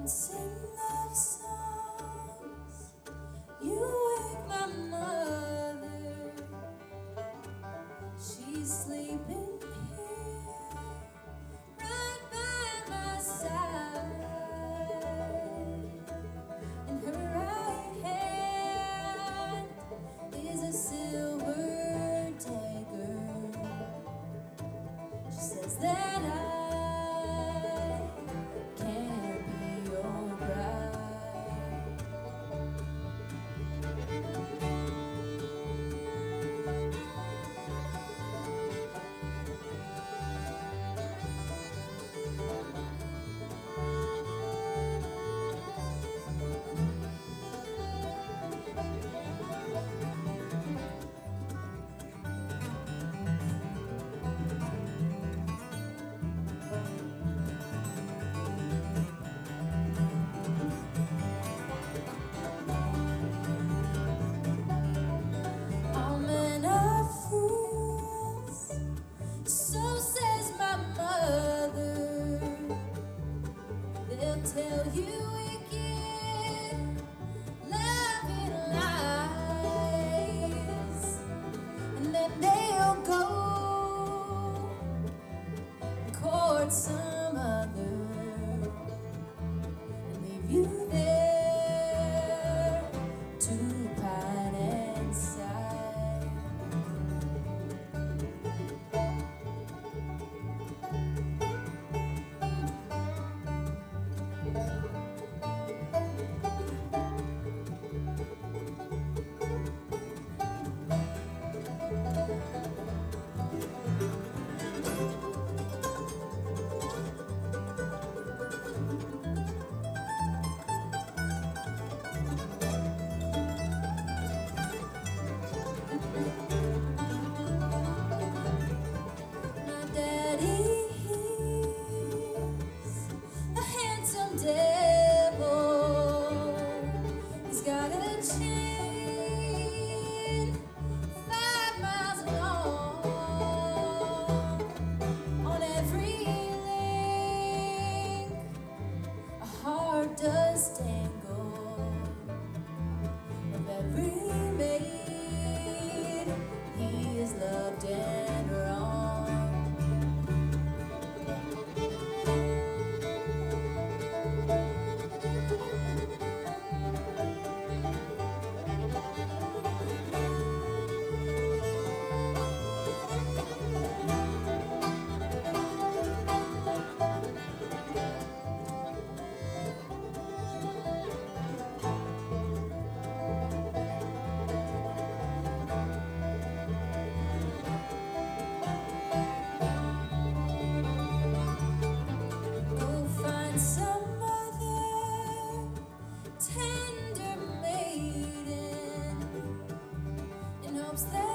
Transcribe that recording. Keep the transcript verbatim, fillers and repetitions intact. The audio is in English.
sing love songs. You wake my mother. She's sleeping here, right by my side. In her right hand is a silver dagger. She says that I tell you wicked, loving lies, and then they'll go and court some other and leave you there to pine and sigh. Does tangle of every maid he is loved and wrong. Some other tender maiden in hopes that